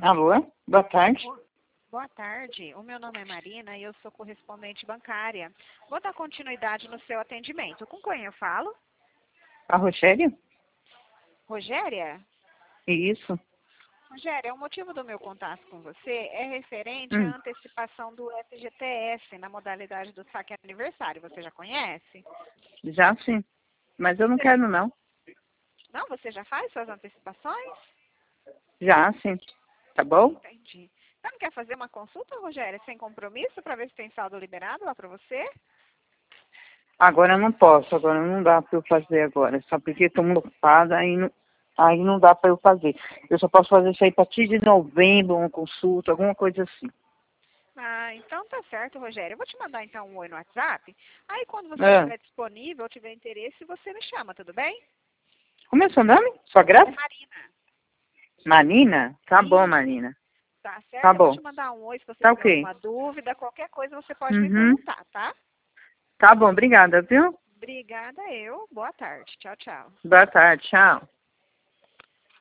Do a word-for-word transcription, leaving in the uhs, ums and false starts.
Alô? Boa tarde. Boa tarde, o meu nome é Marina e eu sou correspondente bancária. Vou dar continuidade no seu atendimento. Com quem eu falo? A Rogéria? Rogéria? Isso. Rogéria, o motivo do meu contato com você é referente Hum. à antecipação do F G T S na modalidade do saque aniversário. Você já conhece? Já sim. Mas eu não Você já... quero não. Não, você já faz suas antecipações? Já sim. Tá bom? Entendi. Você não quer fazer uma consulta, Rogéria, sem compromisso, para ver se tem saldo liberado lá para você? Agora eu não posso. Agora não dá pra eu fazer agora. Só porque estou muito ocupada, aí não, aí não dá pra eu fazer. Eu só posso fazer isso aí a partir de novembro, uma consulta, alguma coisa assim. Ah, então tá certo, Rogério. Eu vou te mandar então um oi no WhatsApp. Aí quando você Ah, estiver disponível, tiver interesse, você me chama, tudo bem? como é seu nome? Sua É graça? Marina. Marina? Tá bom, Isso, Marina. tá Tá certo? Eu vou bom. te mandar um oi se você Tá tiver ok. alguma dúvida, qualquer coisa você pode me Uhum. perguntar, tá? Tá bom, obrigada, viu? Obrigada eu. Boa tarde. Tchau, tchau. Boa tarde, tchau.